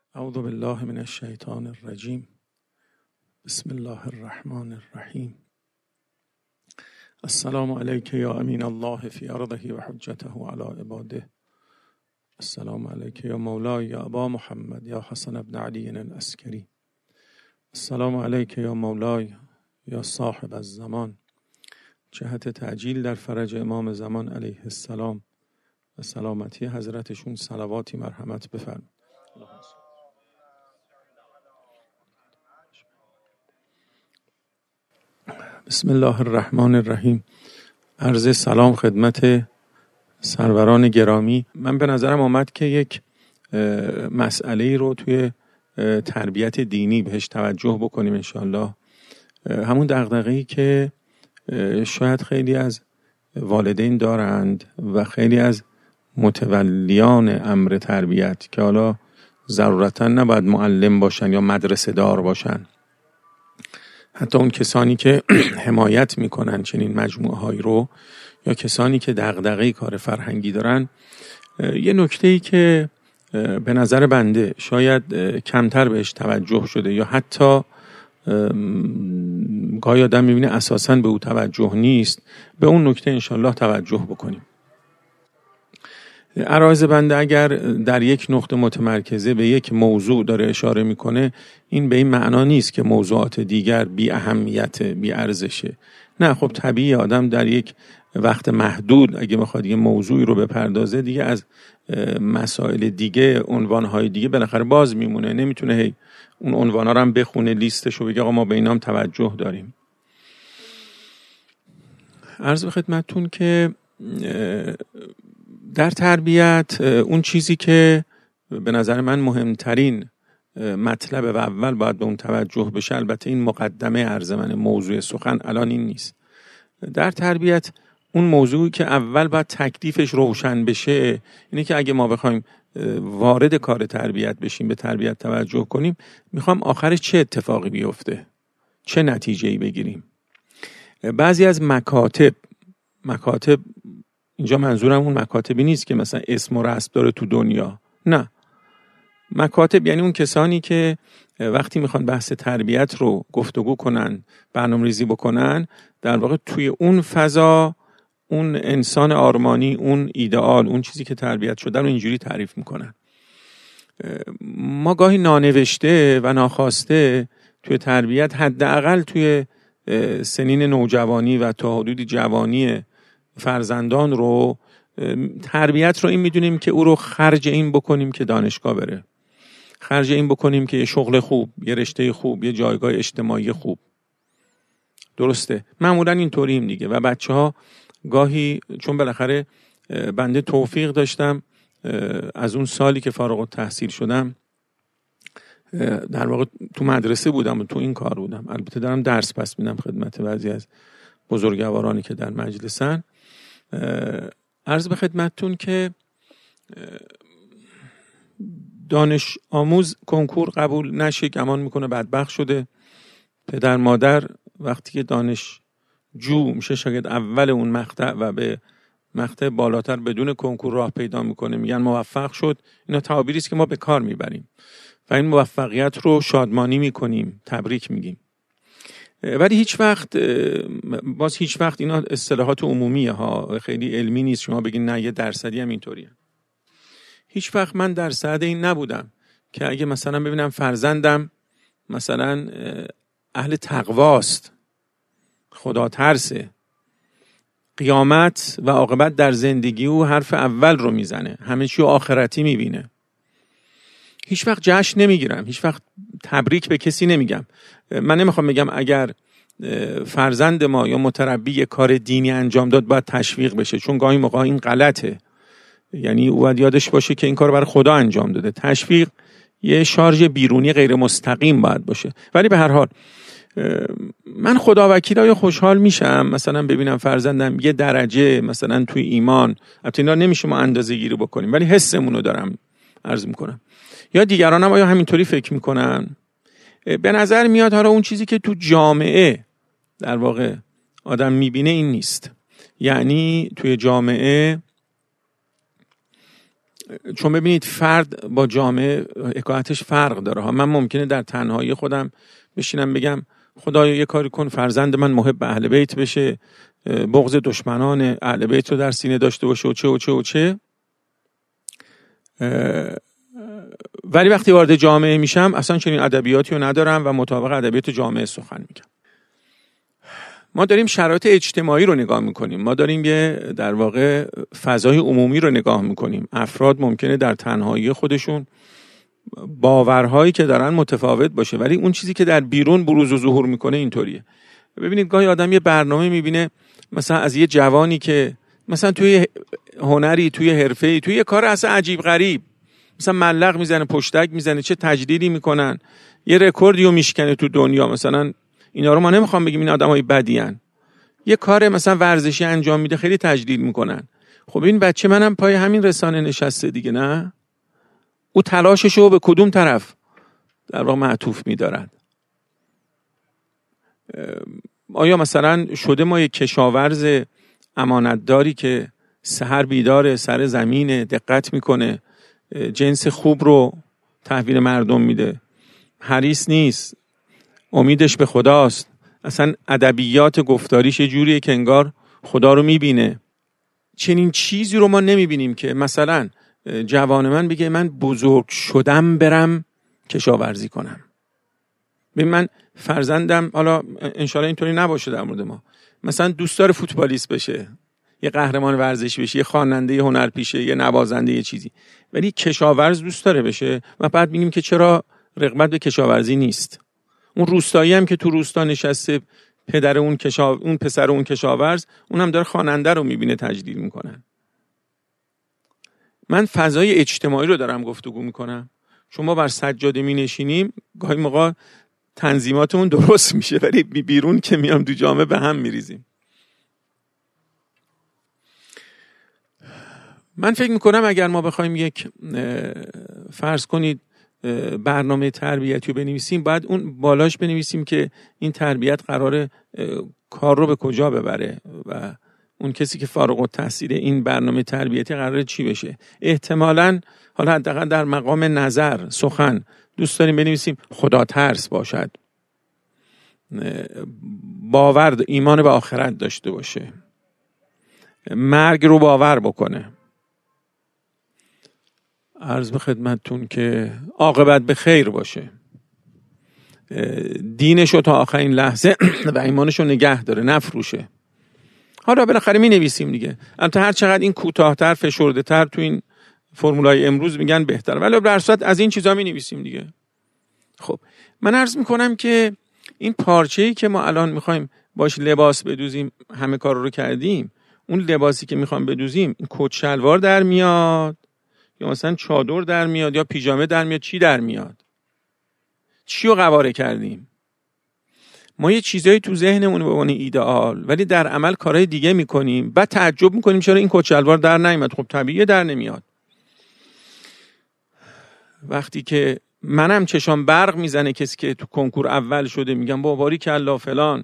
اعوذ بالله من الشیطان الرجیم. بسم الله الرحمن الرحیم. السلام علیک یا امین الله فی ارضه و حجته علی عباده. السلام علیک یا مولای یا ابا محمد یا حسن بن علی العسکری. السلام علیک یا مولای یا صاحب الزمان. جهت تعجیل در فرج امام زمان علیه السلام و سلامتی حضرتشون صلواتی مرحمت بفرمایید. بسم الله الرحمن الرحیم. عرض سلام خدمت سروران گرامی. من به نظرم آمد که یک مسئله رو توی تربیت دینی بهش توجه بکنیم انشاءالله. همون دغدغه‌ای که شاید خیلی از والدین دارند و خیلی از متولیان امر تربیت که حالا ضرورتاً نباید معلم باشن یا مدرسه دار باشن، حتی اون کسانی که حمایت میکنن چنین مجموعه هایی رو یا کسانی که دغدغه کار فرهنگی دارن، یه نکته‌ای که به نظر بنده شاید کمتر بهش توجه شده یا حتی گاهی آدم میبینه اساساً به او توجه نیست، به اون نکته انشالله توجه بکنیم. عرایض بنده اگر در یک نقطه متمرکزه به یک موضوع داره اشاره میکنه، این به این معنا نیست که موضوعات دیگر بی اهمیت، بی ارزشه. نه، خب طبیعی آدم در یک وقت محدود اگه بخواد یه موضوعی رو بپردازه دیگه از مسائل دیگه، عنوانهای دیگه بالاخره باز میمونه، نمیتونه هی اون عنوانا رو هم بخونه لیستشو بگه آقا ما به اینام توجه داریم. عرض به خدمتتون که در تربیت اون چیزی که به نظر من مهمترین مطلب و اول باید به اون توجه بشه، البته این مقدمه عرض من، موضوع سخن الان این نیست. در تربیت اون موضوعی که اول باید تکلیفش روشن بشه اینه که اگه ما بخوایم وارد کار تربیت بشیم، به تربیت توجه کنیم، میخوام آخرش چه اتفاقی بیفته، چه نتیجه‌ای بگیریم. بعضی از مکاتب اینجا منظورم اون مکاتبی نیست که مثلا اسم و رسم داره تو دنیا، نه. مکاتب یعنی اون کسانی که وقتی میخوان بحث تربیت رو گفتگو کنن، برنامه‌ریزی بکنن، در واقع توی اون فضا اون انسان آرمانی، اون ایدئال، اون چیزی که تربیت شده رو اینجوری تعریف میکنن. ما گاهی نانوشته و ناخواسته توی تربیت، حداقل توی سنین نوجوانی و تا حدودی جوانی فرزندان رو، تربیت رو این میدونیم که او رو خرج این بکنیم که دانشگاه بره، خرج این بکنیم که یه شغل خوب، یه رشته خوب، یه جایگاه اجتماعی خوب. درسته، معمولا اینطوریم دیگه. و بچه‌ها گاهی، چون بالاخره بنده توفیق داشتم از اون سالی که فارغ التحصیل شدم در واقع تو مدرسه بودم و تو این کار بودم، البته دارم درس پس میدم خدمت بعضی از بزرگوارانی که در مجلسن. عرض به خدمتتون که دانش آموز کنکور قبول نشه گمان میکنه بدبخت شده. پدر مادر وقتی که دانشجو میشه شاگرد اول اون مقطع و به مقطع بالاتر بدون کنکور راه پیدا میکنه، میگن موفق شد. اینا تعابیری است که ما به کار میبریم و این موفقیت رو شادمانی میکنیم، تبریک میگیم. ولی هیچ وقت اینا اصطلاحات عمومیه ها، خیلی علمی نیست شما بگین نه یه درصدی هم اینطوریه. هیچ وقت من در سعد این نبودم که اگه مثلا ببینم فرزندم مثلا اهل تقواست، خدا ترسه، قیامت و عاقبت در زندگی او حرف اول رو میزنه، همه چی آخرتی میبینه، هیچ وقت جشن نمیگیرم، هیچ وقت تبریک به کسی نمیگم. من نمیخوام بگم اگر فرزند ما یا متربی یه کار دینی انجام داد باید تشویق بشه، چون گاهی موقع این غلطه. یعنی او باید یادش باشه که این کار برای خدا انجام داده. تشویق یه شارژ بیرونی غیر مستقیم باید باشه. ولی به هر حال من خدا وکیلا یا خوشحال میشم مثلا ببینم فرزندم یه درجه مثلا توی ایمان، البته اینا نمیشه ما اندازه گیری بکنیم ولی حسمون رو دارم عرض میکنم. یا دیگران هم آیا همینطوری فکر میکنن؟ به نظر میاد حالا اون چیزی که تو جامعه در واقع آدم میبینه این نیست. یعنی توی جامعه چون ببینید فرد با جامعه حکایتش فرق داره ها. من ممکنه در تنهایی خودم بشینم بگم خدایا یه کاری کن فرزند من محب اهل بیت بشه، بغض دشمنان اهل بیت رو در سینه داشته باشه و چه و چه و چه. ولی وقتی وارد جامعه میشم اصلا چنین ادبیاتی رو ندارم و مطابق ادبیات جامعه سخن میگم. ما داریم شرایط اجتماعی رو نگاه میکنیم، ما داریم یه در واقع فضای عمومی رو نگاه میکنیم. افراد ممکنه در تنهایی خودشون باورهایی که دارن متفاوت باشه، ولی اون چیزی که در بیرون بروز و ظهور میکنه اینطوریه. ببینید گاهی آدم یه برنامه میبینه مثلا از یه جوانی که مثلا توی هنری، توی حرفه‌ای، توی یه کار اصلا عجیب غریب مثلا ملق میزنه، پشتک میزنه، چه تجلیلی میکنن، یه رکوردیو میشکنه تو دنیا. مثلا اینا رو ما نمیخوام بگیم این آدمای بدیان، یه کار مثلا ورزشی انجام میده خیلی تجلیل میکنن. خب این بچه منم پای همین رسانه نشسته دیگه، نه؟ او تلاششو به کدوم طرف در واقع معطوف میدارد؟ آیا مثلا شده ما یک کشاورز امانتداری که سحر بیداره، سر زمینه، دقت میکنه، جنس خوب رو تحویل مردم میده، حریص نیست، امیدش به خداست، اصلا ادبیات گفتاریش یه جوریه که انگار خدا رو میبینه. چنین چیزی رو ما نمیبینیم که مثلا جوان من بگه من بزرگ شدم برم کشاورزی کنم. ببین من فرزندم، حالا انشالله اینطوری نباشه در مورد ما، مثلا دوست داره فوتبالیست بشه، یه قهرمان ورزشی بشه، یه خواننده، یه هنرپیشه، یه نوازنده، یه چیزی، ولی کشاورز دوست داره بشه و بعد میگیم که چرا رغبت به کشاورزی نیست. اون روستایی هم که تو روستا نشسته، پدر اون اون پسر اون کشاورز، اونم داره خواننده رو میبینه تجلیل میکنن. من فضای اجتماعی رو دارم گفتگو میکنم. چون ما بر سجاده مینشینیم گاهی موقع تنظیماتمون درست میشه ولی بیرون که میام تو جامعه به هم میریزیم. من فکر میکنم اگر ما بخوایم یک فرض کنید برنامه تربیتی رو بنویسیم، باید اون بالاش بنویسیم که این تربیت قراره کار رو به کجا ببره و اون کسی که فارغ التحصیل این برنامه تربیتی قراره چی بشه. احتمالاً حالا حداقل در مقام نظر سخن دوست داریم بنویسیم خدا ترس باشد، باور ایمان به آخرت داشته باشه، مرگ رو باور بکنه، عرض به خدمتتون که عاقبت به خیر باشه، دینشو تا آخرین لحظه و ایمانشو نگه داره، نفروشه. حالا بالاخره می نویسیم دیگه. البته هر چقدر این کوتاه‌تر، فشرده‌تر تو این فرمولای امروز میگن بهتر، ولی در صورت از این چیزا می نویسیم دیگه. خب من عرض میکنم که این پارچه‌ای که ما الان میخوایم باش لباس بدوزیم، همه کار رو کردیم، اون لباسی که میخوام بدوزیم، این کت شلوار در میاد یا مثلا چادر در میاد یا پیژامه در میاد، چی در میاد؟ چی رو قواره کردیم؟ ما یه چیزایی تو ذهنمون به عنوان ایدئال ولی در عمل کارهای دیگه میکنیم، بعد تعجب میکنیم چرا این کت شلوار در نیامد. خب طبیعیه در نمیاد. وقتی که منم چشام برق میزنه کسی که تو کنکور اول شده، میگم بابا باریکالله فلان،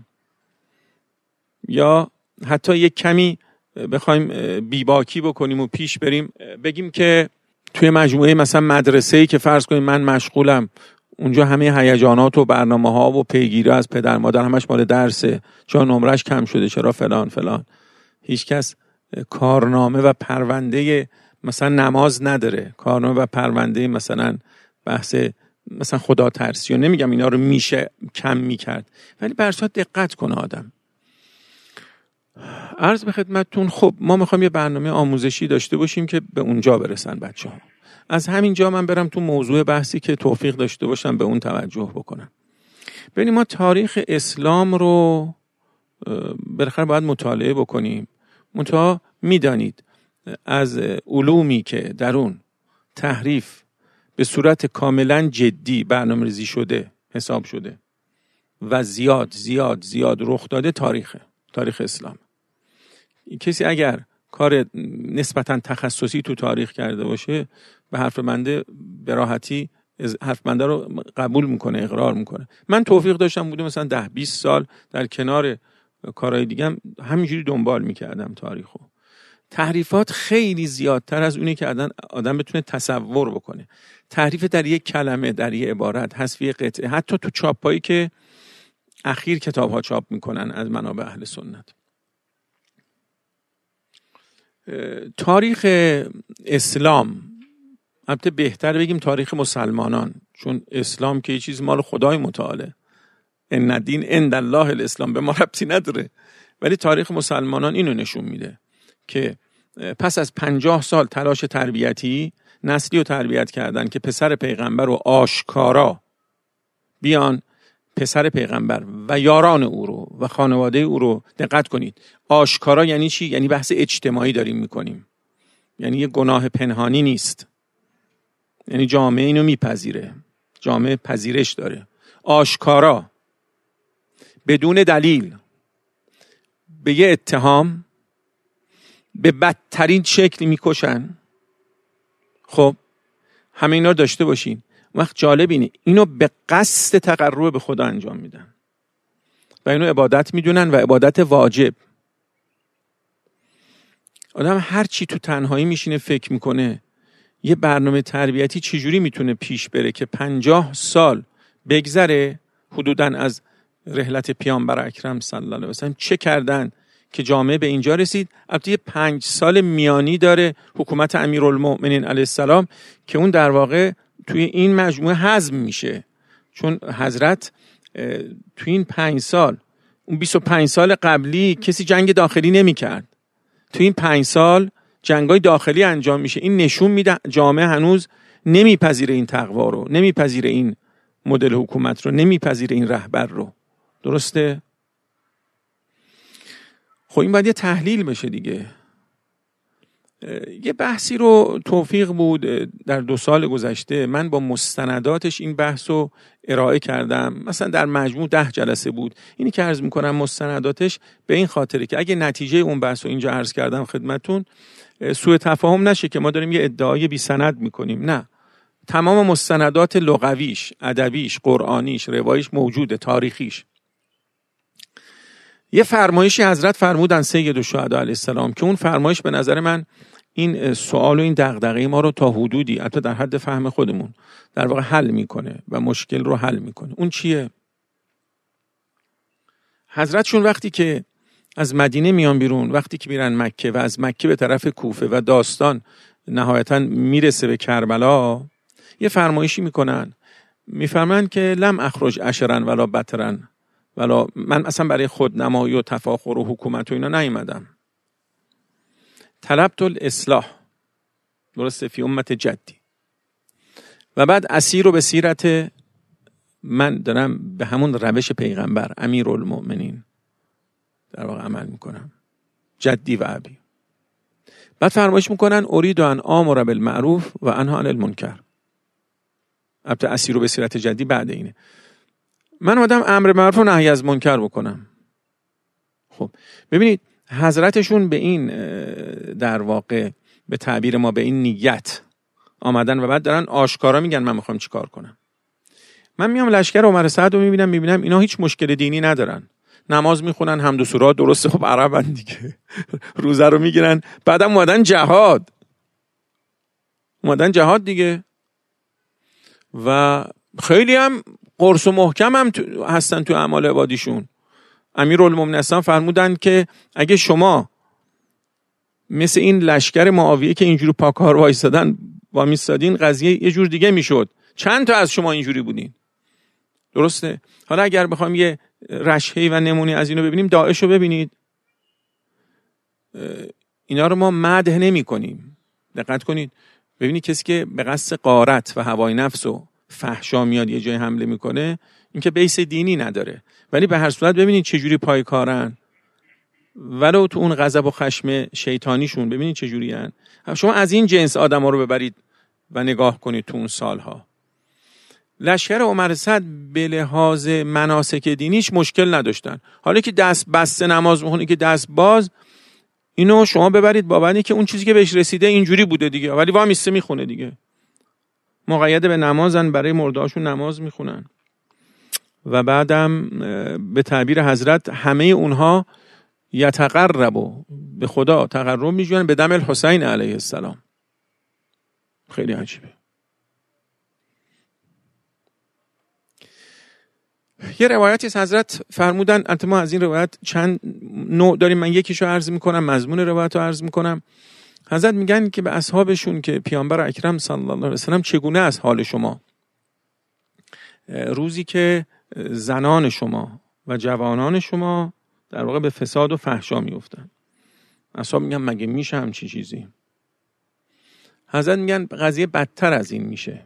یا حتی یک کمی بخوایم بیباکی بکنیم و پیش بریم بگیم که توی مجموعه مثلا مدرسه‌ای که فرض کنیم من مشغولم، اونجا همه هیجانات و برنامه‌ها و پیگیری از پدر مادر همش مال درسه، چرا نمرش کم شده، چرا فلان فلان. هیچکس کارنامه و پرونده مثلا نماز نداره، کارنامه و پرونده مثلا بحث مثلا خدا ترسی، و نمیگم اینا رو میشه کم میکرد، ولی به هر صورت دقت کنه آدم. عرض به خدمتتون خب ما میخوایم یه برنامه آموزشی داشته باشیم که به اونجا برسن بچه‌ها. از همینجا من برم تو موضوع بحثی که توفیق داشته باشم به اون توجه بکنم. ببینیم ما تاریخ اسلام رو بالاخره باید مطالعه بکنیم. منتها میدانید از علومی که در اون تحریف به صورت کاملا جدی برنامه‌ریزی شده، حساب شده و زیاد زیاد زیاد رخ داده تاریخ اسلام. کسی اگر کار نسبتاً تخصصی تو تاریخ کرده باشه به حرف بنده به راحتی حرف بنده رو قبول میکنه، اقرار میکنه. من توفیق داشتم بوده مثلا 10-20 سال در کنار کارهای دیگم همینجوری دنبال میکردم تاریخو. تحریفات خیلی زیادتر از اونی که آدم بتونه تصور بکنه. تحریف در یک کلمه، در یک عبارت، حذف یک قطعه، حتی تو چاپایی که اخیر کتاب‌ها چاپ میکنن از منابع اهل سنت. تاریخ اسلام، البته بهتر بگیم تاریخ مسلمانان، چون اسلام که یه چیز مال خدای متعاله، ان الدین عند الله الاسلام، به ما ربطی نداره. ولی تاریخ مسلمانان اینو نشون میده که پس از 50 سال تلاش تربیتی، نسلی رو تربیت کردن که پسر پیغمبر رو آشکارا بیان، پسر پیغمبر و یاران او رو و خانواده او رو، دقت کنید آشکارا یعنی چی؟ یعنی بحث اجتماعی داریم میکنیم، یعنی یه گناه پنهانی نیست، یعنی جامعه اینو میپذیره، جامعه پذیرش داره. آشکارا بدون دلیل به یه اتهام به بدترین شکل میکشن. خب همه اینا رو داشته باشین. وقت جالب اینه اینو به قصد تقرب به خدا انجام میدن و اینو عبادت میدونن و عبادت واجب. آدم هر چی تو تنهایی میشینه فکر میکنه یه برنامه تربیتی چجوری میتونه پیش بره که 50 سال بگذره حدوداً از رحلت پیامبر اکرم صلی الله علیه و سلم چه کردن که جامعه به اینجا رسید. البته یه 5 سال میانی داره حکومت امیرالمؤمنین علیه السلام که اون در واقع توی این مجموعه هضم میشه، چون حضرت توی این 5 سال، اون 25 سال قبلی کسی جنگ داخلی نمی کرد، توی این 5 سال جنگای داخلی انجام میشه. این نشون میده جامعه هنوز نمیپذیره این تقوا رو، نمیپذیره این مدل حکومت رو، نمیپذیره این رهبر رو. درسته؟ خب این باید یه تحلیل بشه دیگه. یه بحثی رو توفیق بود در 2 سال گذشته، من با مستنداتش این بحث رو ارائه کردم، مثلا در مجموع 10 جلسه بود. اینی که عرض میکنم مستنداتش به این خاطره که اگه نتیجه اون بحث رو اینجا عرض کردم خدمتون سوء تفاهم نشه که ما داریم یه ادعای بی سند میکنیم. نه، تمام مستندات لغویش، ادبیش، قرآنیش، رواییش موجوده، تاریخیش. یه فرمایشی حضرت فرمودن سید الشهدا علیه السلام که اون فرمایش به نظر من این سوال و این دغدغه ما رو تا حدودی، حتی در حد فهم خودمون، در واقع حل میکنه و مشکل رو حل میکنه. اون چیه؟ حضرتشون وقتی که از مدینه میان بیرون، وقتی که میرن مکه و از مکه به طرف کوفه و داستان نهایتا میرسه به کربلا، یه فرمایشی میکنن، میفرمایند که لم اخرج اشرا ولا بطرا، ولا من اصلا برای خود نمایی و تفاخر و حکومت و اینا نیومدم. طلبت الاصلاح، درسته، فی امت جدی، و بعد اسیر رو به سیرت، من دارم به همون روش پیغمبر امیرالمؤمنین در واقع عمل میکنم، جدی و ابی. بعد فرمایش میکنن اريد ان آمر بالمعروف و انها عن المنکر. البته اسیر رو به سیرت جدی بعد اینه، من آدم امر معروف و نهی از منکر بکنم. خب ببینید حضرتشون به این در واقع به تعبیر ما به این نیت آمدن و بعد دارن آشکارا میگن من میخوام چی کار کنم. من میام لشکر عمر سعد رو میبینم اینا هیچ مشکل دینی ندارن، نماز میخونن، حمد و سورات، درسته، خب عربن دیگه، روزه رو میگیرن، بعدم اومدن جهاد دیگه، و خیلی هم قرص و محکم هم هستن تو اعمال عبادیشون. امیرالمومنین فرمودن که اگه شما مثل این لشکر معاویه که اینجوری پاکار وایسادن با میستادین، قضیه یه جور دیگه میشد. چند تا از شما اینجوری بودین، درسته؟ حالا اگر بخوام یه رشحه‌ای و نمونی از اینو ببینیم، داعش رو ببینید، اینا رو ما مدح نمی کنیم. دقت کنید، ببینید کسی که به قصد غارت و هوای نفس و فحشا میاد یه جای حمله میکنه، این که بیس دینی نداره، ولی به هر صورت ببینید چجوری پای کارن، ولو تو اون غضب و خشم شیطانیشون ببینید چجوری هن. شما از این جنس آدم ها رو ببرید و نگاه کنید تو اون سالها. لشکر عمر سعد به لحاظ مناسک دینیش مشکل نداشتن. حالا که دست بسته نماز میخونه که دست باز، اینو شما ببرید بابنی که اون چیزی که بهش رسیده اینجوری بوده دیگه، ولی وامیسته میخونه دیگه، مقید به نمازن، برای مردهاشون نماز میخونن. و بعدم به تعبیر حضرت همه اونها یتقرب، به خدا تقرب می‌جویند به دم الحسین علیه السلام. خیلی عجیبه. یه روایتی از حضرت فرمودن، البته ما از این روایت چند نوع داریم، من یکیشو عرض میکنم، مضمون روایت رو عرض میکنم. حضرت میگن که به اصحابشون که پیامبر اکرم صلی الله علیه وسلم چگونه از حال شما روزی که زنان شما و جوانان شما در واقع به فساد و فحشا میافتن. اصحاب میگن مگه میشه همچین چیزی؟ حضرت میگن قضیه بدتر از این میشه.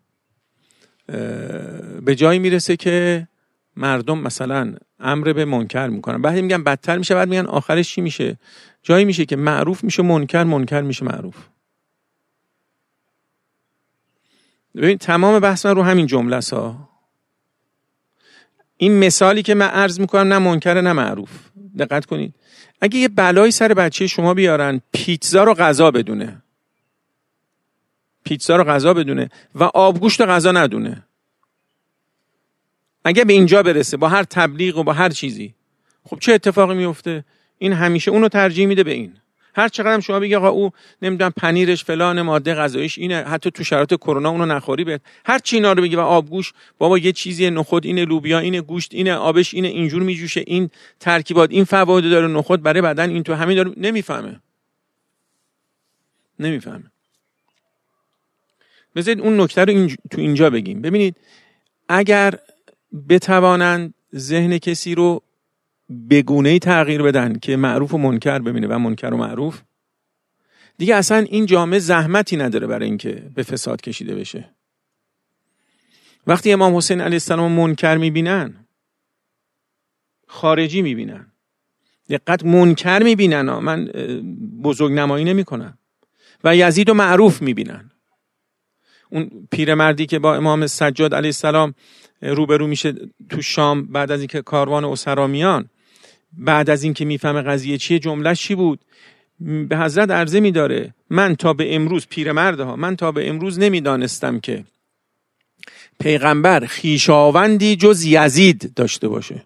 به جایی میرسه که مردم مثلا امر به منکر میکنن، بعد میگن بدتر میشه، بعد میگن آخرش چی میشه؟ جایی میشه که معروف میشه منکر، منکر میشه معروف. ببین تمام بحث من رو همین جمله است ها. این مثالی که من عرض میکنم نه منکر نه معروف. دقت کنید. اگه یه بلایی سر بچه شما بیارن پیتزا رو غذا بدونه، پیتزا رو غذا بدونه و آبگوشت رو غذا ندونه، اگه به اینجا برسه با هر تبلیغ و با هر چیزی، خب چه اتفاقی میفته؟ این همیشه اونو ترجیح میده به این. هر چقدر هم شما بگی آقا او نمیدونم پنیرش فلان، ماده غذاییش اینه، حتی تو شرایط کرونا اونو نخوری بهت، هر چی اینا رو بگی و آبگوش بابا یه چیزیه، نخود اینه، لوبیا اینه، گوشت اینه، آبش اینه، اینجور میجوشه، این ترکیبات این فواید داره، نخود برای بدن این تو همین داره، نمیفهمه. بذارید اون نکته رو تو اینجا بگیم. ببینید اگر بتوانند ذهن کسی رو به گونه‌ای تغییر بدن که معروف و منکر ببینه و منکر و معروف، دیگه اصلا این جامعه زحمتی نداره برای اینکه به فساد کشیده بشه. وقتی امام حسین علیه السلام منکر میبینن، خارجی میبینن، دقت، منکر میبینن، من بزرگ نمایی نمی کنم، و یزید و معروف میبینن. اون پیرمردی که با امام سجاد علیه السلام روبرو میشه تو شام بعد از اینکه کاروان اسرا میان، بعد از اینکه میفهمه قضیه چیه، جمله‌اش چی بود؟ به حضرت عرضه میداره من تا به امروز، پیرمردها، من تا به امروز نمیدانستم که پیغمبر خویشاوندی جز یزید داشته باشه.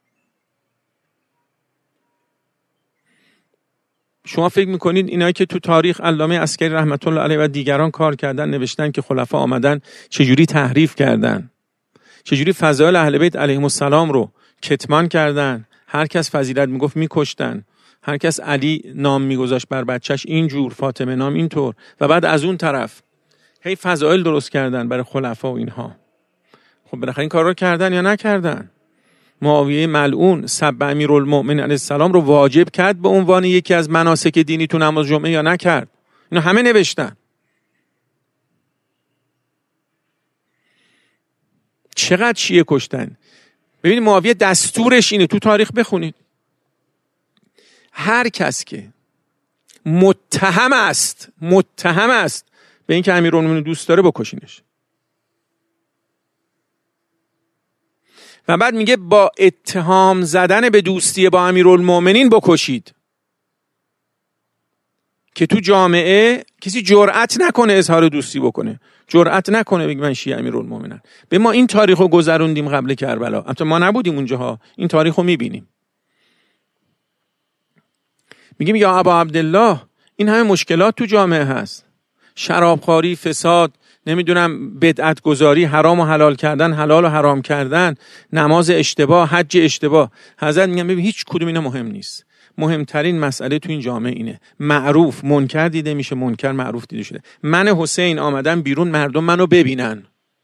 شما فکر میکنید اینایی که تو تاریخ علامه عسکری رحمت الله علیه و دیگران کار کردن، نوشتن که خلفا آمدن چجوری تحریف کردن، چجوری فضائل اهل بیت علیهم السلام رو کتمان کردن، هر کس فضیلت میگفت میکشتن، هر کس علی نام میگذاشت بر بچهش اینجور، فاطمه نام اینطور، و بعد از اون طرف هی فضائل درست کردن برای خلفا و اینها. خب بالاخره این کار رو کردن یا نکردن؟ معاویه ملعون سب امیرالمؤمنین علیه السلام رو واجب کرد به عنوان یکی از مناسک دینی تو نماز جمعه یا نکرد؟ اینو همه نوشتن. چقدر شیعه کشتن؟ ببینید معاویه دستورش اینه، تو تاریخ بخونید، هر کس که متهم است به این که امیرالمؤمنین دوست داره بکشینش. و بعد میگه با اتهام زدن به دوستی با امیرالمؤمنین بکشید، که تو جامعه کسی جرأت نکنه اظهار دوستی بکنه، جرأت نکنه بگه من شیعه امیرالمؤمنین. به ما این تاریخو گذروندیم قبل کربلا، البته ما نبودیم اونجاها، این تاریخو میبینیم. میگیم یا ابا عبدالله این همه مشکلات تو جامعه هست، شرابخواری، فساد، نمیدونم بدعت گذاری، حرام و حلال کردن، حلال و حرام کردن، نماز اشتباه، حج اشتباه. حضرت میگم ببین هیچ کدوم اینا مهم نیست. مهمترین مسئله تو این جامعه اینه معروف منکر دیده میشه، منکر معروف دیده شده. من حسین آمدم بیرون مردم منو ببینن.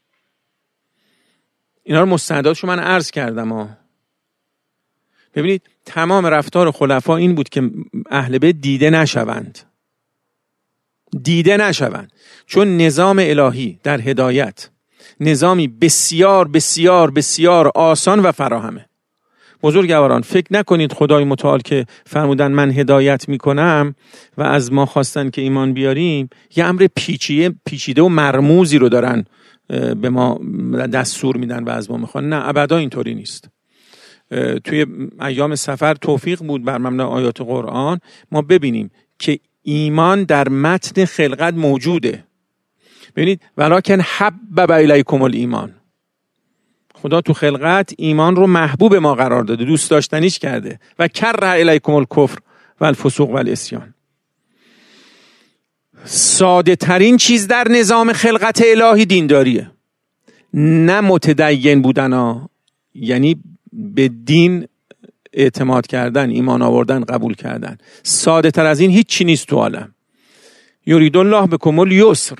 اینا رو مستنداتشو من عرض کردم ببینید تمام رفتار خلفا این بود که اهل بیت دیده نشوند، چون نظام الهی در هدایت نظامی بسیار بسیار بسیار آسان و فراهمه. بزرگواران فکر نکنید خدای متعال که فرمودن من هدایت میکنم و از ما خواستن که ایمان بیاریم یه امر پیچیده و مرموزی رو دارن به ما دستور میدن و از ما میخوان. نه ابدا اینطوری نیست. توی ایام سفر توفیق بود بر مبنای آیات قرآن ما ببینیم که ایمان در متن خلقت موجوده. ببینید ولکن حبب الیکم الایمان، خدا تو خلقت ایمان رو محبوب ما قرار داده، دوست داشتنیش کرده. و کره الیکم الکفر و الفسوق و العصیان. ساده ترین چیز در نظام خلقت الهی دینداریه، نه متدین بودن یعنی به دین اعتماد کردن، ایمان آوردن، قبول کردن. ساده تر از این هیچ چی نیست تو عالم. یرید الله بکم الیسر.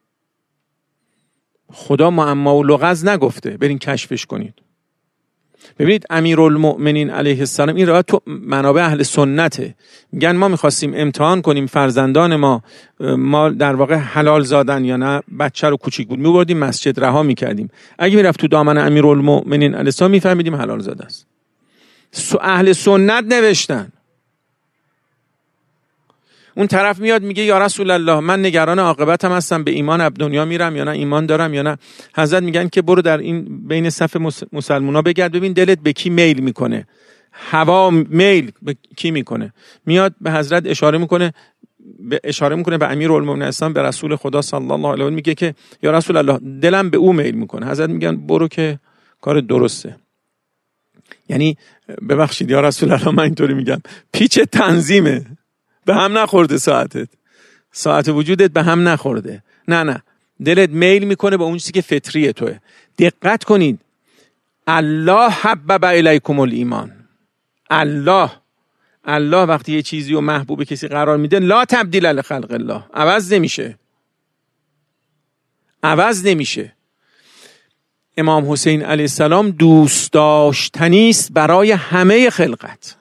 خدا معما و لغز نگفته، برین کشفش کنید. ببینید امیرالمؤمنین علیه السلام، این روایت تو منابع اهل سنته، میگن ما میخواستیم امتحان کنیم فرزندان ما در واقع حلال زادن یا نه. بچه رو کوچیک بود میبردیم مسجد رها میکردیم، اگه میرفت تو دامن امیرالمؤمنین علیه السلام میفهمیدیم حلال زاده است. اهل سنت نوشتن. اون طرف میاد میگه یا رسول الله من نگران عاقبتم هستم، به ایمان دنیا میرم یا نه، ایمان دارم یا نه. حضرت میگن که برو در این بین صف مسلمونا بگرد ببین دلت به کی میل میکنه، هوا میل به کی میکنه. میاد به حضرت اشاره میکنه به امیرالمومنین اسلام، به رسول خدا صلی الله علیه و میگه که یا رسول الله دلم به او میل میکنه. حضرت میگن برو که کار درسته. یعنی ببخشید یا رسول الله من اینطوری میگم، پیچ تنظیمه، به هم نخورده ساعت وجودت به هم نخورده. نه دلت میل میکنه به اون چیزی که فطریه توه. دقت کنید، الله حبب الیکم الایمان. الله وقتی یه چیزی رو محبوب کسی قرار میده، لا تبدیل لخلق الله، عوض نمیشه. امام حسین علیه السلام دوست داشتنی است برای همه خلقت.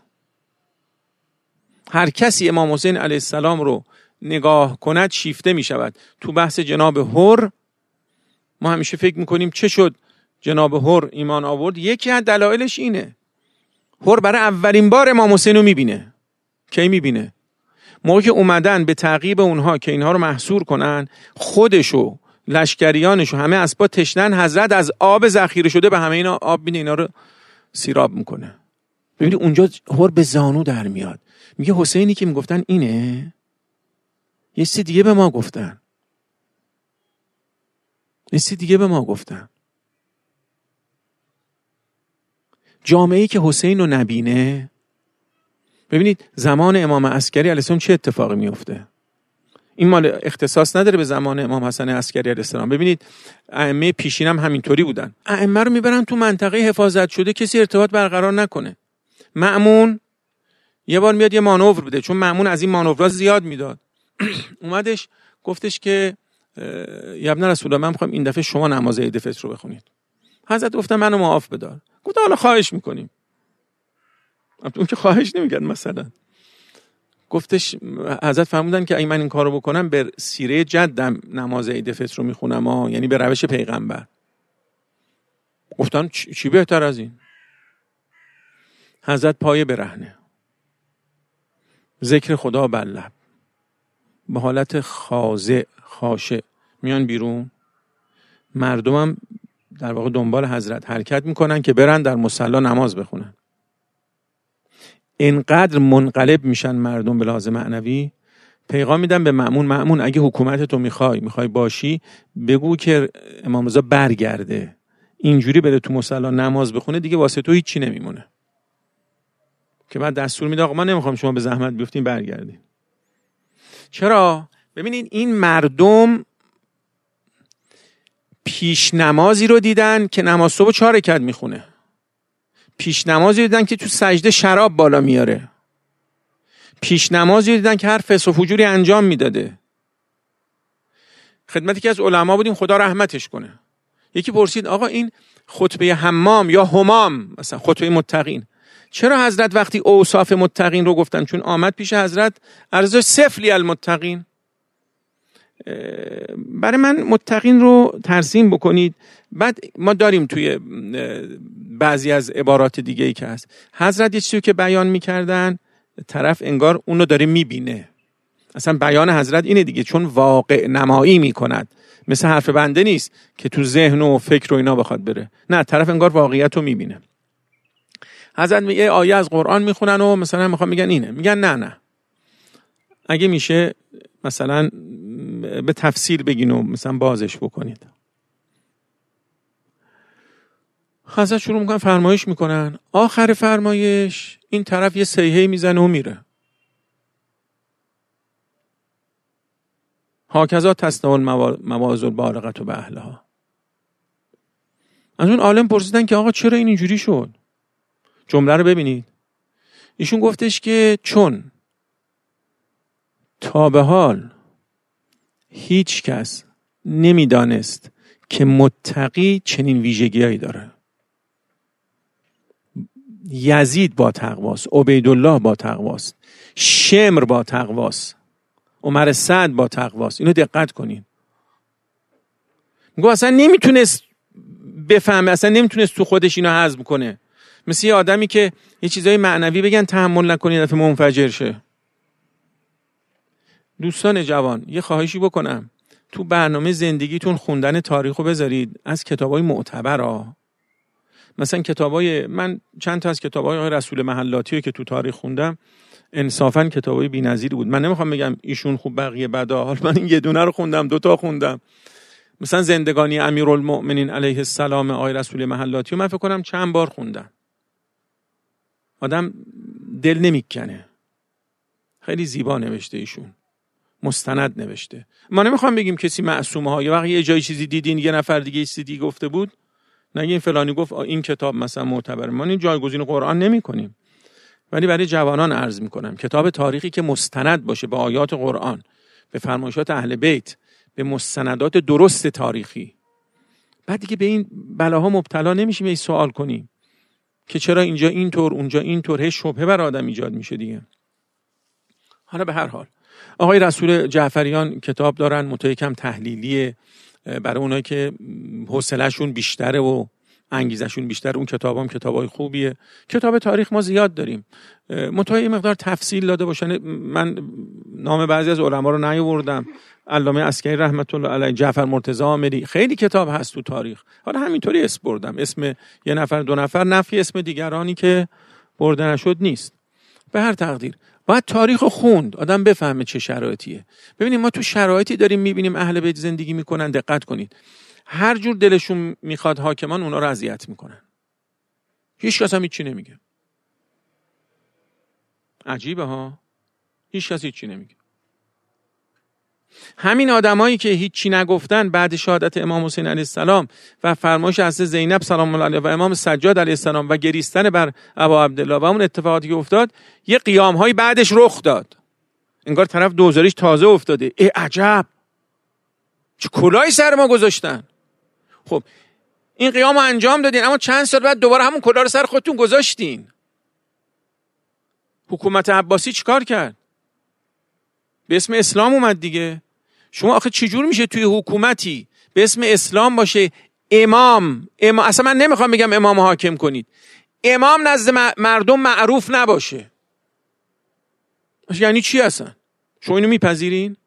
هر کسی امام حسین علیه السلام رو نگاه کند شیفته می شود. تو بحث جناب حر ما همیشه فکر میکنیم چه شد جناب حر ایمان آورد. یکی از دلایلش اینه، حر برای اولین بار امام حسین رو میبینه. کی میبینه؟ موقعی که اومدن به تعقیب اونها که اینها رو محصور کنن، خودشو لشکریانشو همه اسبا تشنن، حضرت از آب ذخیره شده به همه اینا آب میده، اینا رو سیراب میکنه. ببینید اونجا حر به زانو در میاد، میگه حسینی که میگفتن اینه، یه چیز دیگه به ما گفتن. جامعه‌ای که حسین رو نبینه. ببینید زمان امام عسکری علیه السلام چه اتفاقی میفته. این مال اختصاص نداره به زمان امام حسن عسکری علیه السلام. ببینید ائمه پیشین هم همینطوری بودن. ائمه رو میبرن تو منطقه حفاظت شده، کسی ارتباط برقرار نکنه. مأمون یه بار میاد یه مانور بده، چون مأمون از این مانورها زیاد میداد. اومدش گفتش که یا ابن رسول الله من میخوام این دفعه شما نماز عید فطر رو بخونید. حضرت گفتن منو معاف بدار. گفت حالا خواهش میکنیم. اون که خواهش نمیکرد مثلا. گفتش حضرت فرمودن که اگه من این کارو بکنم به سیره جدم نماز عید فطر رو میخونم، یعنی به روش پیغمبر. گفتن چی بهتر از این؟ حضرت پای برهنه، ذکر خدا بر لب، به حالت خاشع میان بیرون. مردمم در واقع دنبال حضرت حرکت میکنن که برن در مصلی نماز بخونن. اینقدر منقلب میشن مردم به لحاظ معنوی، پیغام میدن به مأمون اگه حکومت تو میخوای باشی، بگو که امام رضا برگرده، اینجوری بره تو مصلی نماز بخونه، دیگه واسه تو هیچی نمیمونه. که بعد دستور میده آقا من نمیخوام شما به زحمت بیفتین، برگردین. چرا؟ ببینید این مردم پیش نمازی رو دیدن که نماز صبح 4 رکعت میخونه. پیش نمازی رو دیدن که تو سجده شراب بالا میاره. پیش نمازی رو دیدن که هر فسق و فجوری انجام میداده. خدمتی که از علما بودیم، خدا رحمتش کنه. یکی پرسید آقا این خطبه حمام یا همام، مثلا خطبه متقین، چرا حضرت وقتی اوصاف متقین رو گفتن؟ چون آمد پیش حضرت عرض سفلی المتقین. برای من متقین رو ترسیم بکنید. بعد ما داریم توی بعضی از عبارات دیگه‌ای که هست، حضرت یه چیزی که بیان میکردن، طرف انگار اون رو داره میبینه. اصلا بیان حضرت اینه دیگه، چون واقع نمایی میکند، مثل حرف بنده نیست که تو ذهن و فکر و اینا بخواد بره. نه، طرف انگار واقعیت رو میبینه. حضرت یه آیه از قرآن میخونن و مثلا میخوام میگن اینه، میگن نه اگه میشه مثلا به تفسیر بگین و مثلا بازش بکنید. حضرت شروع میکنن فرمایش میکنن. آخر فرمایش این طرف یه صیحه میزنه و میره. هاکذا تصنع المواعظ البالغة به اهلها. از اون عالم پرسیدن که آقا چرا این اینجوری شد؟ جمله رو ببینید. ایشون گفتش که چون تا به حال هیچ کس نمیدانست که متقی چنین ویژگی‌هایی داره. یزید با تقواست، عبیدالله با تقواست، شمر با تقواست، عمر سعد با تقواست. اینو دقت کنین. میگه اصلا نمیتونست بفهمه، اصلا نمیتونست تو خودش اینو هضم کنه. مثل یه آدمی که یه چیزای معنوی بگن تحمل نکنه، یه دفعه منفجر شه. دوستان جوان یه خواهشی بکنم، تو برنامه زندگیتون خوندن تاریخو بذارید از کتابای معتبرا. مثلا کتابای من چند تا از کتابای آقای رسول محلاتی که تو تاریخ خوندم انصافا کتابای بی‌نظیری بود. من نمیخوام بگم ایشون خوب بقیه بدا، حال من این یه دونه رو خوندم، 2 خوندم. مثلا زندگانی امیرالمؤمنین علیه السلام آقای رسول محلاتی من فکر کنم چند بار خوندم. آدم دل نمیکنه. خیلی زیبا نوشته ایشون، مستند نوشته. ما نمیخوام بگیم کسی معصومه ها، یا وقتی یه جای چیزی دیدین یه نفر دیگه چیزی دیگه گفته بود نگین فلانی گفت این کتاب مثلا معتبره. ما این جایگزین قرآن نمی‌کنیم، ولی برای جوانان عرض می‌کنم کتاب تاریخی که مستند باشه به آیات قرآن، به فرمایشات اهل بیت، به مستندات درست تاریخی، بعد دیگه به این بلاها مبتلا نمیشیم. ای سوال کنیم که چرا اینجا اینطور اونجا اینطور، هی شبهه بر آدم ایجاد میشه دیگه. حالا به هر حال آقای رسول جعفریان کتاب دارن متأکد تحلیلیه برای اونایی که حوصله‌شون بیشتره و انگیزشون بیشتره. اون کتابام کتابای خوبیه. کتاب تاریخ ما زیاد داریم، متأکد مقدار تفصیل داده باشن. من نام بعضی از علما رو نیاوردم، علامه عسکری رحمت الله علیه، جعفر مرتضی آمری، خیلی کتاب هست تو تاریخ. حالا همینطوری اسم بردم، اسم یه نفر 2 نفر نفی اسم دیگرانی که برده نشد نیست. به هر تقدیر باید تاریخ رو خوند، آدم بفهمه چه شرایطیه. ببینید ما تو شرایطی داریم میبینیم اهل بیت زندگی میکنن، دقت کنید، هر جور دلشون میخواد حاکمان اونا رو اذیت میکنن، هیچ کس هم هیچی نمیگه. عجیبه ها، هیچ کس هیچی نمیگه. همین آدمایی که هیچی نگفتن بعد شهادت امام حسین علیه السلام و فرمایش حضرت زینب سلام الله علیها و امام سجاد علیه السلام و گریستن بر ابا عبدالله و اون اتفاقاتی که افتاد، یه قیام‌های بعدش رخ داد، انگار طرف دوزاریش تازه افتاده. ای عجب، چه کلاهی سر ما گذاشتن. خب این قیامو انجام دادین، اما چند سال بعد دوباره همون کلاه رو سر خودتون گذاشتین. حکومت عباسی چیکار کرد؟ به اسم اسلام اومد دیگه. شما آخه چجور میشه توی حکومتی به اسم اسلام باشه امام اصلا من نمیخوام بگم امام حاکم کنید، امام نزد مردم معروف نباشه؟ یعنی چی اصلا؟ شما اینو میپذیرین؟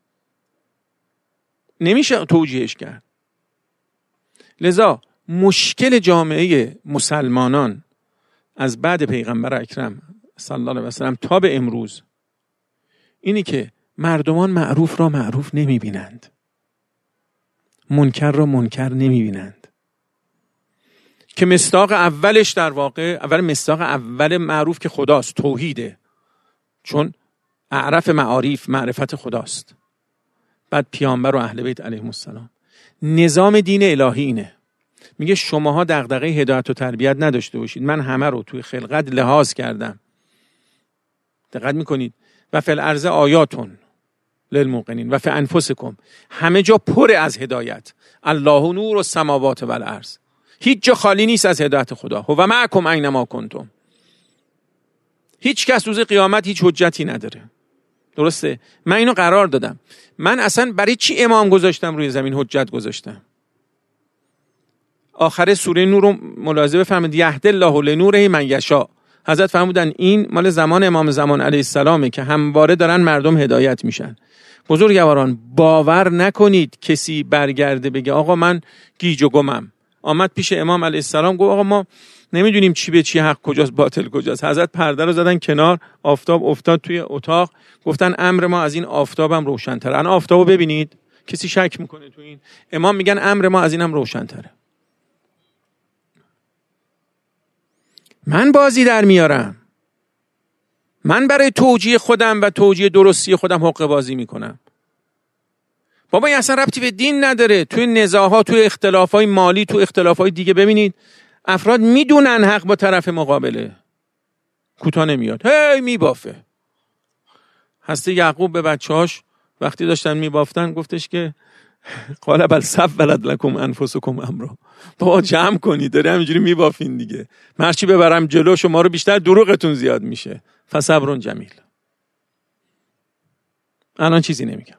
نمیشه توجیهش کرد. لذا مشکل جامعه مسلمانان از بعد پیغمبر اکرم صلی الله علیه و سلم تا به امروز اینی که مردمان معروف را معروف نمیبینند، منکر را منکر نمیبینند. که مصداق اولش در واقع مصداق اول معروف که خداست، توحیده، چون اعرف معارف معرفت خداست. بعد پیامبر و اهل بیت علیهم السلام. نظام دین الهی اینه، میگه شماها دغدغه هدایت و تربیت نداشته باشید، من همه رو توی خلقت لحاظ کردم. دقت میکنید؟ و فی الارض آیاتون للموقنین و فی انفسکم، همه جا پر از هدایت. الله نور السماوات و الارض، هیچ جا خالی نیست از هدایت خدا. هو معکم اینما کنتم. هیچ کس روز قیامت هیچ حجتی نداره. درسته؟ من اینو قرار دادم. من اصلا برای چی امام گذاشتم روی زمین، حجت گذاشتم؟ آخر سوره نور رو ملاحظه بفرمایید، یهدی الله لنوره من یشاء. حضرت فرمودن این مال زمان امام زمان علیه السلامه که همواره دارن مردم هدایت میشن. بزرگواران باور نکنید کسی برگرده بگه آقا من گیج و گمم. آمد پیش امام علیه السلام گفت آقا ما نمیدونیم چی به چی، حق کجاست باطل کجاست. حضرت پرده رو زدن کنار، آفتاب افتاد توی اتاق، گفتن امر ما از این آفتابم روشن‌تره. الان آفتابو ببینید، کسی شک میکنه تو این؟ امام میگن امر ما از اینم روشن‌تره. من بازی در میارم، من برای توجیه خودم و توجیه درستی خودم حقه بازی میکنم. بابا این اصلا ربطی به دین نداره. توی نزاعات، توی اختلافای مالی، توی اختلافای دیگه ببینید افراد میدونن حق با طرف مقابله، کوتاه نمیاد، هی میبافه. هسته یعقوب به بچه‌هاش وقتی داشتن میبافتن گفتش که قال بل سولت لکم انفسکم امرا، بابا جمع کنید، داره همینجوری میبافین دیگه، من هرچی ببرم جلو شما رو بیشتر دروغتون زیاد میشه. فصبر جمیل. الان چیزی نمیگم.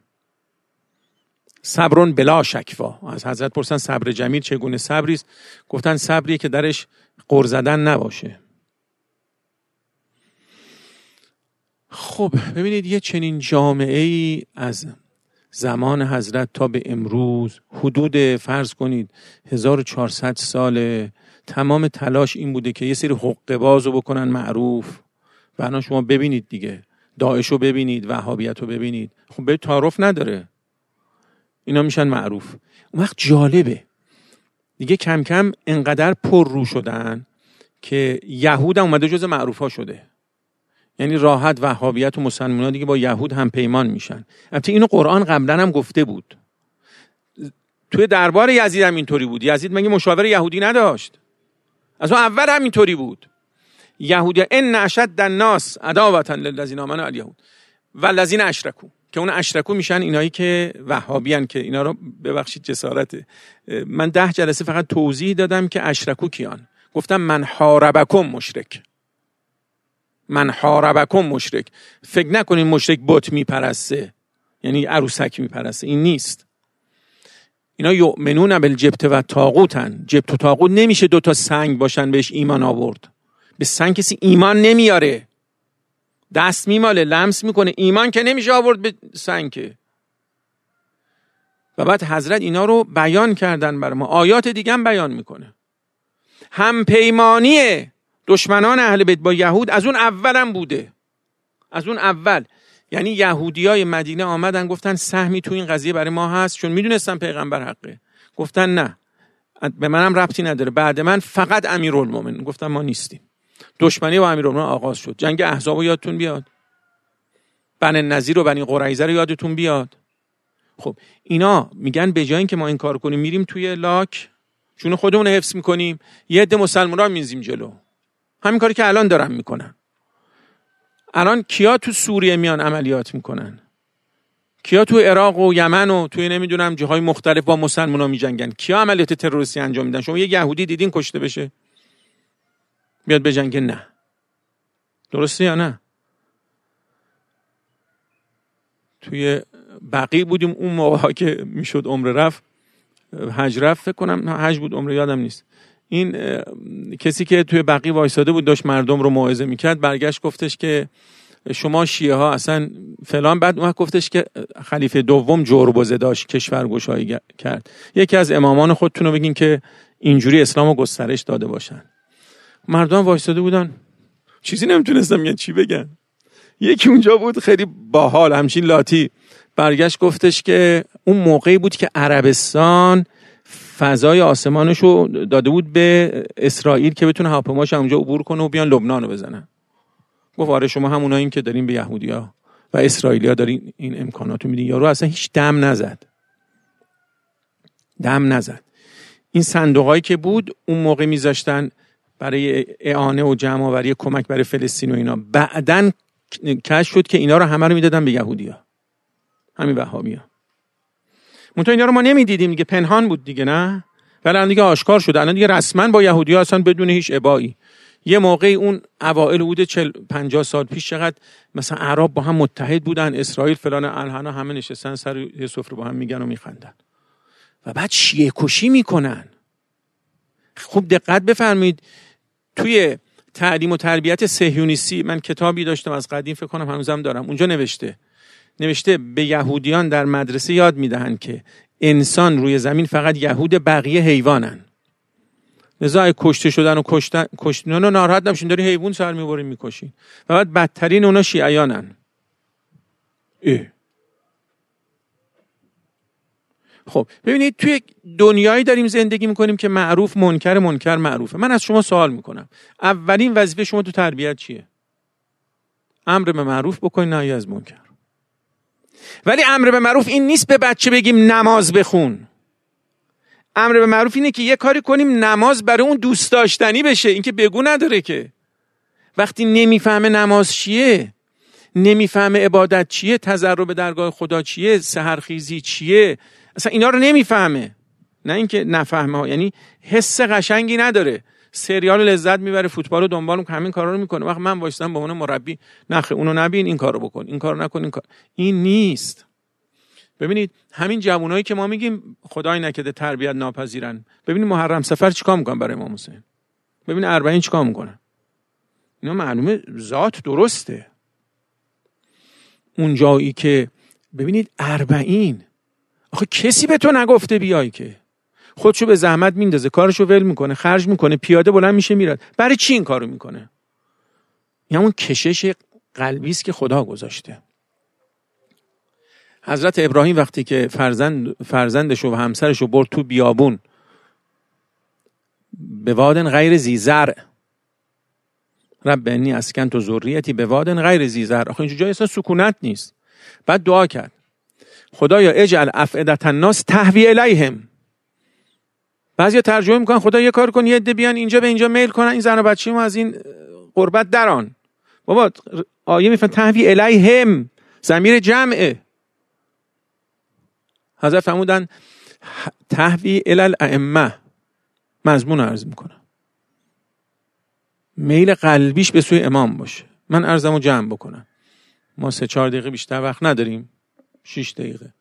صبر بلا شکوا. از حضرت پرسن صبر جمیل چگونه صبری است؟ گفتن صبریه که درش غر زدن نباشه. خب ببینید یه چنین جامعه‌ای از زمان حضرت تا به امروز حدود فرض کنید 1400 ساله، تمام تلاش این بوده که یه سری حقه بازو بکنن معروف. بعدا شما ببینید دیگه، داعشو ببینید، وهابیتو ببینید، خب به تعارف نداره، اینا میشن معروف. اون وقت جالبه دیگه کم کم انقدر پر رو شدن که یهود هم اومده جز معروف ها شده. یعنی راحت وهابیت و مسلمان‌ها دیگه با یهود هم پیمان میشن. البته اینو قرآن قبلا هم گفته بود. توی دربار یزید هم اینطوری بود. یزید مگه مشاور یهودی نداشت؟ از اون اول هم اینطوری بود. یهودی ان اشد الناس عداوة للذین آمنوا الیهود والذین اشرکوا، که اون اشرکوا میشن اینایی که وهابیان، که اینا رو ببخشید جسارته، من 10 جلسه فقط توضیح دادم که اشرکوا کیان. گفتم من حاربکم مشرک، من حاربکم مشرک. فکر نکنین مشرک بت میپرسته، یعنی عروسک میپرسته، این نیست. اینا یؤمنون بالجبت و طاغوتن. جبت و طاغوت نمیشه دوتا سنگ باشن بهش ایمان آورد. به سنگ کسی ایمان نمیاره، دست میماله، لمس میکنه، ایمان که نمیشه آورد به سنگ که. و بعد حضرت اینا رو بیان کردن برای ما. آیات دیگه هم بیان میکنه. هم پیمانی دشمنان اهل بیت با یهود از اون اول هم بوده، از اون اول. یعنی یهودیای مدینه آمدن گفتن سهمی تو این قضیه برای ما هست، چون میدونستن پیغمبر حقه. گفتن نه، به منم ربطی نداره، بعد من فقط امیرالمومنین. گفتن ما نیستیم. دشمنی با امیرالمومنین آغاز شد. جنگ احزاب رو یادتون بیاد، بنی نضیر و بنی قریظه رو یادتون بیاد. خب اینا میگن به جای اینکه ما این کار کنیم میریم توی لاک چون خودمون رو حفظ میکنیم، یه عده مسلمان‌ها می‌ریزیم جلو. همین کاری که الان دارن میکنن. الان کیا تو سوریه میان عملیات میکنن؟ کیا تو عراق و یمن و توی نمیدونم جاهای مختلف با مسلمان‌ها میجنگن؟ کیا عملیات تروریستی انجام میدن؟ شما یه یهودی دیدین کشته بشه بیاد بجنگه؟ نه. درسته یا نه؟ توی بقیع بودیم اون موقع که میشد عمره رفت، حج رفت، فکر کنم حج بود عمره یادم نیست. این کسی که توی بقیع وایساده بود داشت مردم رو موعظه میکرد، برگشت گفتش که شما شیعه ها اصلا فلان. بعد اون گفتش که خلیفه دوم جربوزه داشت، کشورگشایی کرد. یکی از امامان خودتون رو بگین که اینجوری اسلامو گسترش داده باشن. مردم وایساده بودن، چیزی نمیتونستم یعنی چی بگن. یکی اونجا بود خیلی باحال، همچین لاتی، برگشت گفتش که اون موقعی بود که عربستان فضای آسمانشو داده بود به اسرائیل که بتونه هواپیماش اونجا عبور کنه و بیان لبنانو بزنن. گفت آره شما همونایین که دارین به یهودیا و اسرائیلیا دارین این امکاناتو میدین. یارو اصلا هیچ دم نزد. این صندوقایی که بود اون موقع میذاشتن برای اعانه و جمع آوری کمک برای فلسطین و اینا، بعدن کشف شد که اینا رو همه رو میدادن به یهودیا، همین وهابیا. منتها اینا رو ما نمیدیدیم دیگه، پنهان بود دیگه، نه؟ ولی الان دیگه آشکار شد. الان دیگه رسما با یهودیا اصلا بدون هیچ ابایی. یه موقعی اون اوائل بوده 40-50 سال پیش، چقدر مثلا عرب با هم متحد بودن، اسرائیل فلان، الان همه نشستن سر یه سفره با هم میگن و میخندن و بعد شیعه کشی میکنن. خوب دقت بفرمایید، توی تعلیم و تربیت صهیونیستی من کتابی داشتم از قدیم، فکر کنم هنوزم دارم، اونجا نوشته به یهودیان در مدرسه یاد میدهن که انسان روی زمین فقط یهود، بقیه حیوانن. لذا کشته شدن و کشتن و ناراحت نباشین، داری حیوان سر میبرین میکشین. و بعد بدترین اونا شیعیانن. خب ببینید توی دنیایی داریم زندگی میکنیم که معروف منکر، منکر معروفه. من از شما سوال میکنم، اولین وظیفه شما تو تربیت چیه؟ امر به معروف بکنید، نهی از منکر. ولی امر به معروف این نیست به بچه بگیم نماز بخون. امر به معروف اینه که یه کاری کنیم نماز برای اون دوست داشتنی بشه. این که بگو نداره که. وقتی نمیفهمه نماز چیه، نمیفهمه عبادت چیه، تضرع به درگاه خدا چیه، سحرخیزی چیه، اصلا اینا رو نمیفهمه. نه اینکه نفهمه، یعنی حس قشنگی نداره. سریال لذت میبره، فوتبال رو دنبال میکنه، همین کارا رو میکنه. وقت من وایسادم به عنوان مربی، نخه اونو نبین، این کارو بکن، این کارو نکن، این کار، این نیست. ببینید همین جوانایی که ما میگیم خدای نکرده تربیت ناپذیرن، ببینید محرم سفر چیکار میکنن برای امام حسین، ببینید اربعین چیکار میکنن. اینا معلومه ذات درسته. اون جایی که ببینید اربعین، آخه کسی به تو نگفته بیای که، خودشو به زحمت میندازه، کارشو ول میکنه، خرج میکنه، پیاده بلند میشه میراد. برای چی این کارو میکنه؟ یعنی اون کشش قلبی است که خدا گذاشته. حضرت ابراهیم وقتی که فرزندش و همسرش رو برد تو بیابون به وادن غیر ذی زرع، رب انی اسکنت ذریتی به وادن غیر ذی زرع، آخه اینجا جای اصلا سکونت نیست. بعد دعا کرد خدایا اجعل افئدة الناس تهوی الیهم. بعضیا ترجمه میکنن خدا یه کار کن یه عده بیان اینجا به اینجا میل کنن، این زن و بچه‌مو از این غربت دران. بابا آیه میفهمن تهوی الیهم، ضمیر جمعه. حضرت فرمودن تهوی الی الائمه، مضمون عرض میکنم، میل قلبیش به سوی امام باشه. من عرضمو جمع بکنم، ما 3-4 دقیقه بیشتر وقت نداریم، 6 دقیقه.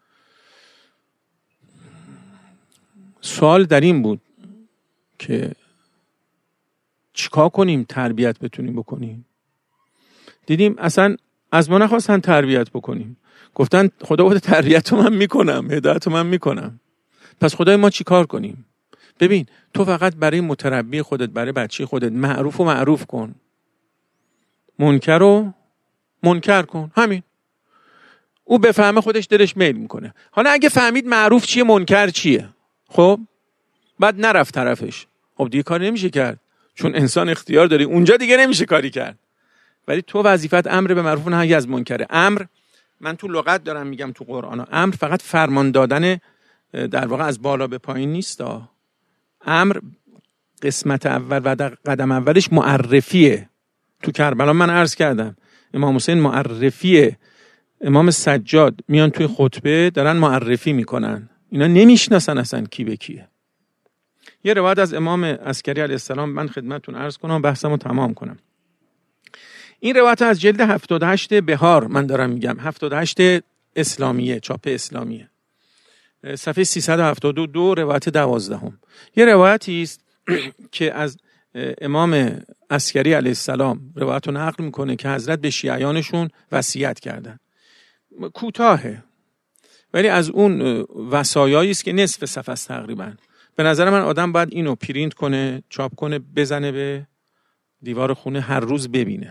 سوال در این بود که چیکار کنیم تربیت بتونیم بکنیم. دیدیم اصلا از ما نخواستن تربیت بکنیم، گفتن خدا گفته تربیت رو من میکنم، هدایت رو من میکنم. پس خدای ما چیکار کنیم؟ ببین تو فقط برای متربی خودت، برای بچه خودت معروف و معروف کن، منکر رو منکر کن، همین. او بفهمه خودش دلش میل میکنه. حالا اگه فهمید معروف چیه منکر چیه، خب بعد نرفت طرفش، خب دیگه کار نمیشه کرد، چون انسان اختیار داری، اونجا دیگه نمیشه کاری کرد. ولی تو وظیفت امر به معروف و نهی از منکره. امر، من تو لغت دارم میگم، تو قرآن امر فقط فرمان دادن در واقع از بالا به پایین نیست. امر قسمت اول و قدم اولش معرفیه. تو کربلا من عرض کردم امام حسین معرفیه، امام سجاد میان توی خطبه دارن معرفی میکنن، اینا نمیشناسن اصلا کی به کیه. یه روایت از امام عسکری علیه السلام من خدمتتون عرض کنم، بحثمو تمام کنم. این روایت از جلد 78 بهار من دارم میگم، 78 اسلامیه، چاپ اسلامیه، صفحه 372، روایت 12. یه روایتی است که از امام عسکری علیه السلام روایت رو نقل میکنه که حضرت به شیعیانشون وصیت کردن. کوتاهه ولی از اون وصایایی است که نصف صفحه است تقریبا. به نظر من آدم باید اینو پرینت کنه، چاپ کنه، بزنه به دیوار خونه، هر روز ببینه.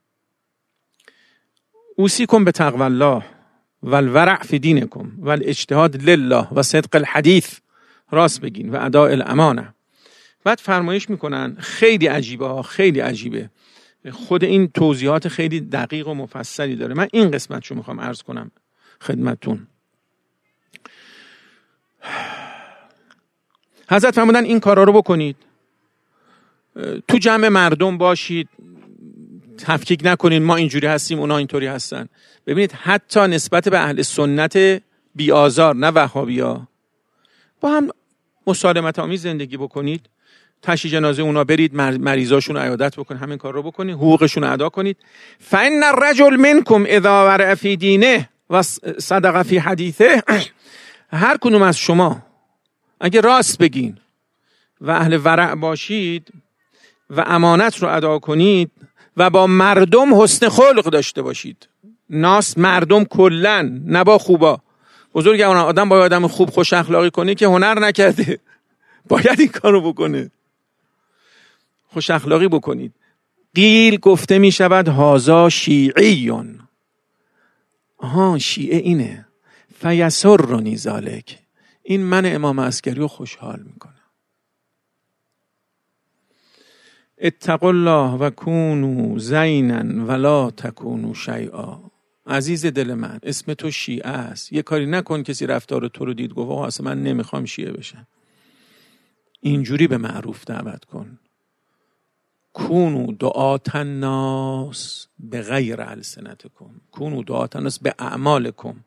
اوصیکم بتقوی الله و الورع فی دینکم و الاجتهاد لله و صدق الحدیث، راست بگین، و اداء الامانه. بعد فرمایش میکنن خیلی عجیبه، خیلی عجیبه، خود این توضیحات خیلی دقیق و مفصلی داره. من این قسمتشو میخوام عرض کنم خدمتتون. حضرت فرمودن این کارا رو بکنید، تو جمع مردم باشید، تفکیک نکنید ما اینجوری هستیم اونا اینطوری هستن. ببینید حتی نسبت به اهل سنت بی آزار، نه وهابیا، با هم مسالمت آمیز زندگی بکنید. تشییع جنازه اونا برید، مریضاشون رو عیادت بکنید، همین کار رو بکنید، حقوقشون رو ادا کنید. فإن الرجل منکم اذا ورع فی دینه و صدق فی حدیثه، هر کدوم از شما اگه راست بگین و اهل ورع باشید و امانت رو ادا کنید و با مردم حسن خلق داشته باشید، ناس مردم کلن، نه با خوبا. بزرگواران آدم باید آدم خوب خوش اخلاقی کنه که هنر نکرده، باید این کارو بکنه، خوش اخلاقی بکنید. قیل گفته می شود هازا شیعیون، آها شیعه اینه، فیسرنی ذالک، این من امام عسکری رو خوشحال میکنه. اتقوا الله و کونوا زینا ولا تکونوا شیئا. عزیز دل من، اسم تو شیعه است، یه کاری نکن کسی رفتار تو رو دید گفت آقا اصلا من نمیخوام شیعه بشم. اینجوری به معروف دعوت کن. کونوا دعاة الناس بغیر السنتکم، کونوا دعاة الناس باعمالکم،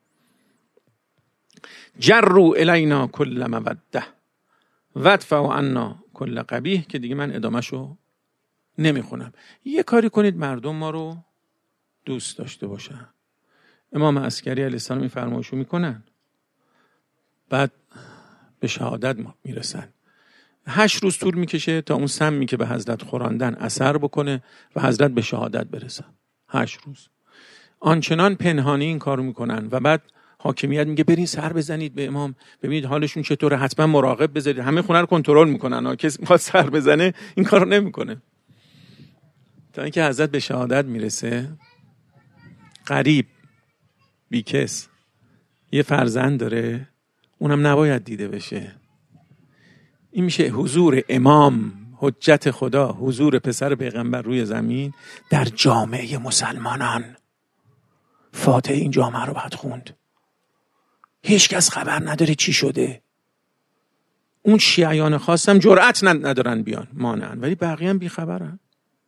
جروا الینا کل موده وادفعوا عنا کل قبیح، که دیگه من ادامهشو نمیخونم. یه کاری کنید مردم ما رو دوست داشته باشن. امام عسکری علیه السلام این فرمایشو میکنن، بعد به شهادت میرسن. 8 روز طول میکشه تا اون سمی که به حضرت خوراندن اثر بکنه و حضرت به شهادت برسن. 8 روز آنچنان پنهانی این کارو میکنن و بعد حاکمیت میگه برین سر بزنید به امام ببینید حالشون چطوره، حتما مراقب بذارید. همه خونه رو کنترل میکنن، کسی میخواد سر بزنه این کارو نمیکنه. تا اینکه حضرت به شهادت میرسه، غریب بیکس یه فرزند داره، اونم نباید دیده بشه. این میشه حضور امام حجت خدا، حضور پسر پیغمبر روی زمین در جامعه مسلمانان. فاتحه این جامعه رو باید خوند. هیچ کس خبر نداره چی شده. اون شیعیان خاصم جرأت ندارن بیان، مانعن، ولی بقیه هم بیخبرن.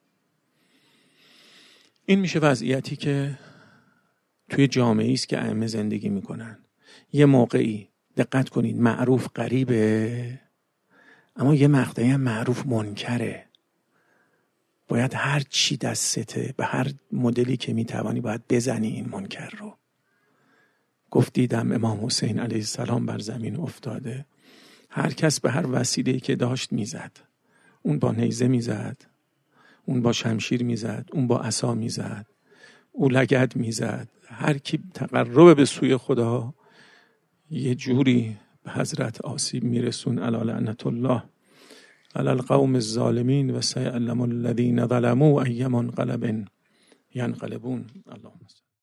این میشه وضعیتی که توی جامعه‌ای است که ائمه زندگی میکنن. یه موقعی دقت کنید معروف غریبه، اما یه مقطعی هم معروف منکره. باید هر چی دسته به هر مدلی که میتوانی باید بزنی این منکر رو. گفت دیدم امام حسین علیه السلام بر زمین افتاده، هر کس به هر وسیله‌ای که داشت میزد. اون با نیزه میزد، اون با شمشیر میزد، اون با عصا میزد، اون لگد میزد. هر کی تقرب به سوی خدا یه جوری به حضرت آسیب میرسون. الا لعنت الله علی القوم الظالمین و سیعلم الذین ظلموا ای منقلب ینقلبون. اللهم